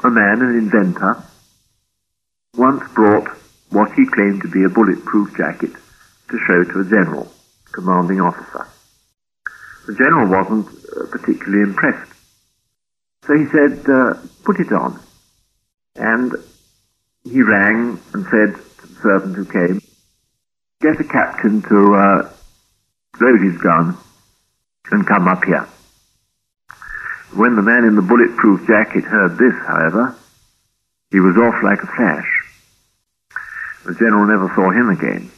a man, an inventor, once brought what he claimed to be a bulletproof jacket to show to a general, commanding officer. The general wasn't particularly impressed. So he said, put it on. And he rang and said to the servant who came, get a captain to load his gun and come up here. When the man in the bulletproof jacket heard this, however, he was off like a flash. The general never saw him again.